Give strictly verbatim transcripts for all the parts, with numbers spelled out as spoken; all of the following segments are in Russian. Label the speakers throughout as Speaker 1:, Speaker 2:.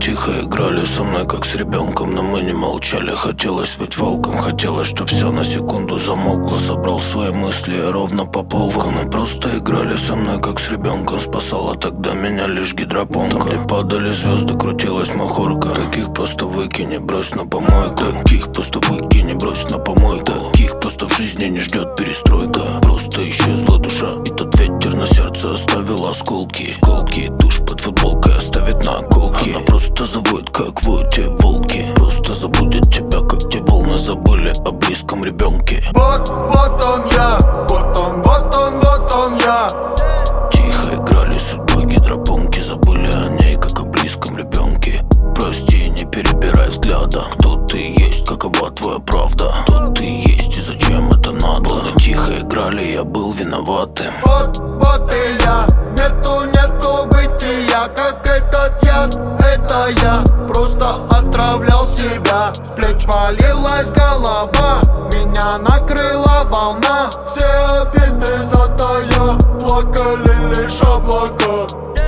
Speaker 1: тихо играли со мной, как с ребенком, но мы не молчали. Хотелось быть волком, хотелось, чтоб все на секунду замолкло. Собрал свои мысли ровно по полкам. Мы просто играли со мной, как с ребенком. Спасала тогда меня лишь гидропонка. Там, где падали звезды, крутилась махорка. Таких просто выкини, брось на помойку. Таких просто выкини, брось на помойку. Таких просто в жизни не ждет перестройка. Просто исчезла душа, и тот ветер на сердце оставил осколки. Сколки, душ под футболкой оставит наколки. Она просто заводит, как воют те волки. Просто забудет тебя, как те волны забыли о близком ребенке.
Speaker 2: Вот, вот он я, вот он, вот он, вот он я.
Speaker 1: Тихо играли судьбой гидропонки. Забыли о ней, как о близком ребенке. Прости, не перебирай взгляда. Кто ты есть, какова твоя правда? Кто ты есть и зачем это надо? Волны тихо играли, я был виноватым.
Speaker 2: Вот, вот и я. Нету, нету бытия, как этот яд. Это я просто отравлял себя. С плеч валилась голова, меня накрыла волна. Все обиды затая, плакали лишь облака.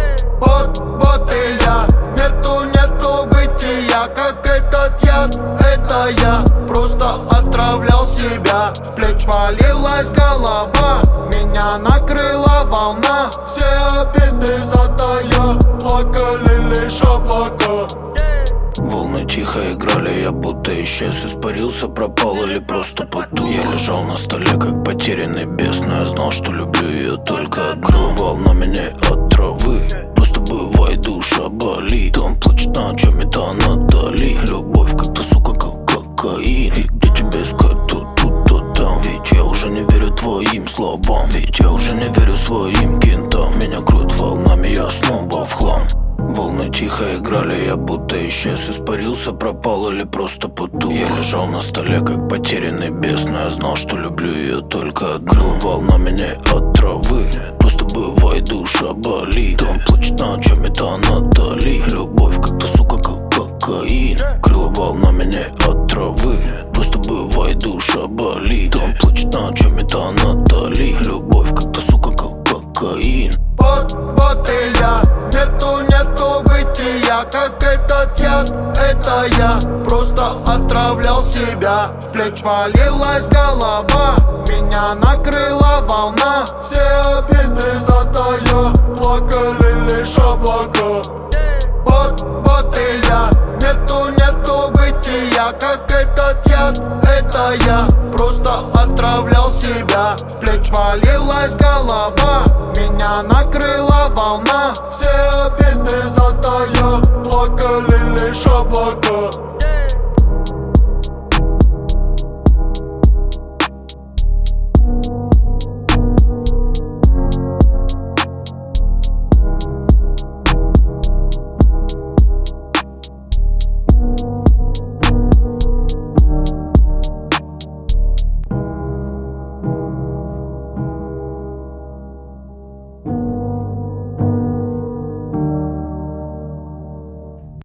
Speaker 2: Вот, вот и я. Нету, нету бытия, как этот яд. Это я просто отравлял себя. С плеч валилась голова, меня накрыла волна. Все обиды затая, плакали лишь облака.
Speaker 1: Волны тихо играли, я будто исчез, испарился, пропал или просто потух. Я лежал на столе, как потерянный бес, но я знал, что люблю ее только одну. Волна меня от травы, просто бывает, душа болит. Он плачет, на чем это Натали. Любовь как-то, сука, как кокаин. И где тебя искать, то тут, то там. Ведь я уже не верю твоим словам. Ведь я уже не верю своим кентам. Меня кроет волнами, я снова в хлам. Волны тихо играли, я будто исчез, испарился, пропал или просто потух. Я лежал на столе, как потерянный бес, но я знал, что люблю ее только одну. Волна меня от травы, просто бывает, душа болит. Он плачет, на чем это Натали. Любовь как-то, сука, как кокаин. Крыло волна меня от травы, просто бывает, душа болит. Он плачет, на чем это Натали. Любовь как-то, сука, как кокаин.
Speaker 2: Вот, вот и я. Нету, нету бытия, как этот яд. Это я просто отравлял себя. С плеч валилась голова, меня накрыла волна. Все обиды затая, плакали лишь облака. Вот, вот и я. Нету, нету бытия, как этот яд. Это я просто отравлял себя. С плеч валилась голова, меня накрыла волна. Все обиды затая, плакали лишь облака.